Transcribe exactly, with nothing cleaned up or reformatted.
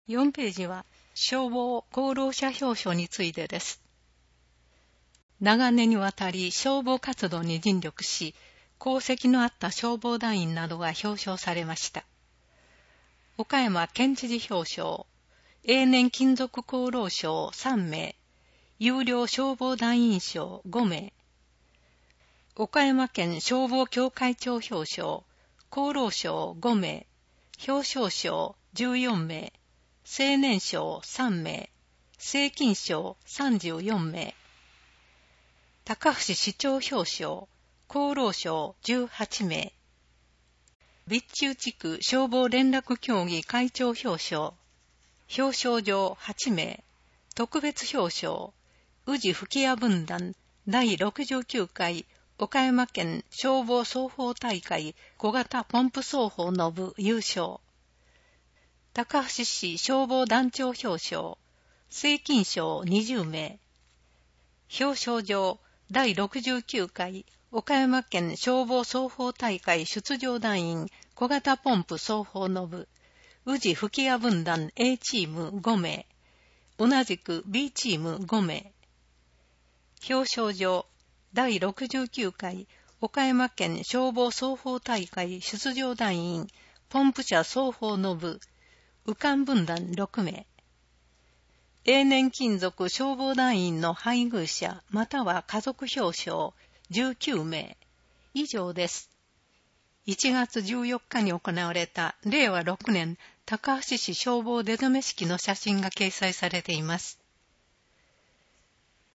よんページは消防功労者表彰についてです。長年にわたり消防活動に尽力し、功績のあった消防団員などが表彰されました。岡山県知事表彰、永年勤続功労賞さんめい、有料消防団員賞ごめい、岡山県消防協会長表彰、功労賞ごめい、表彰賞じゅうよんめい、青年賞さんめい、正金賞さんじゅうよんめい、高橋市長表彰、功労賞じゅうはちめい、備中地区消防連絡協議会長表彰、表彰状はちめい、特別表彰、宇治吹屋分団だいろくじゅうきゅうかい岡山県消防双方大会小型ポンプ奏法の部優勝、高橋市消防団長表彰、正金賞にじゅうめい、表彰状だいろくじゅうきゅうかい岡山県消防双方大会出場団員小型ポンプ奏法の部宇治吹屋分団 A チームごめい、同じく B チームごめい、表彰状だいろくじゅうきゅうかい岡山県消防双方大会出場団員ポンプ車双方の部宇官分団ろくめい、永年勤続消防団員の配偶者または家族表彰じゅうきゅうめい以上です。いちがつじゅうよっかに行われたれいわろくねん高橋市消防出初め式の写真が掲載されています。